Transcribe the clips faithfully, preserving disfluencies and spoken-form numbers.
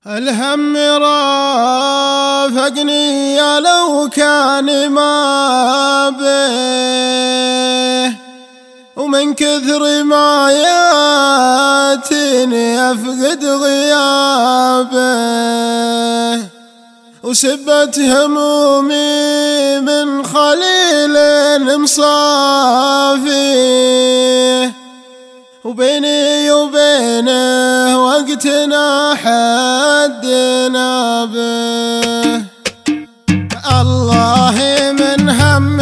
الهم رافقني يا لو كان ما به، ومن كثر ما ياتيني أفقد غيابه، وسبت همومي من خليل مصافي، وبيني وبينه وقتنا حدنا به. الله من هم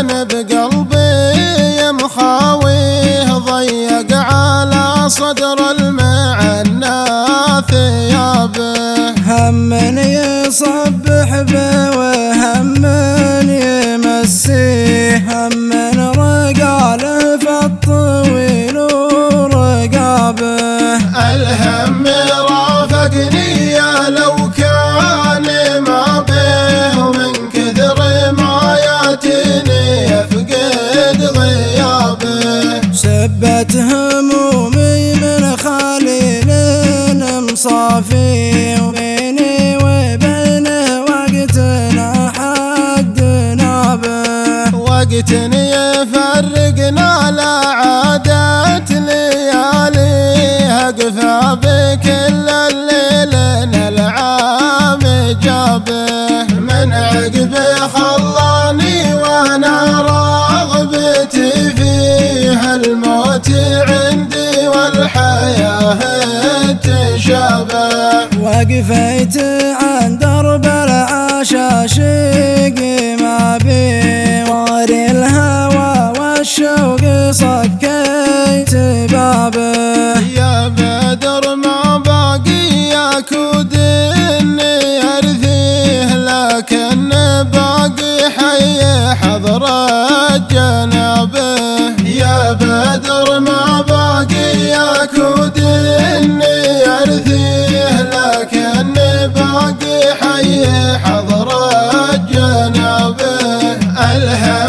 بقلبي مخاويه، ضيق على صدر المعنى ثيابه، هم يصبح به وهم يمسيه، هم رقاله في الطويل ورقابه. الهم رافقني يا لو كان ما به، ومن كثر ما ياتيني أفقد غيابه، سبت همومي من خليل مصافي، وبيني وبينه وقتنا حدنا به. وقت يفرقنا لا عادت لياليها، قفا بكل الليل العام جابه، من عقبه خلاني وانا رغبتي فيها، الموت عندي والحياة تشابه. وقفيت عن درب العشاشق ما بي، واري الهوى والشوق صكيت بابه. يا بدر ما باقي ياكود اني ارثيه، لكن باقي حي حضرة جنابه. يا بدر ما باقي ياكود اني ارثيه، لكن باقي حي حضرة جنابه.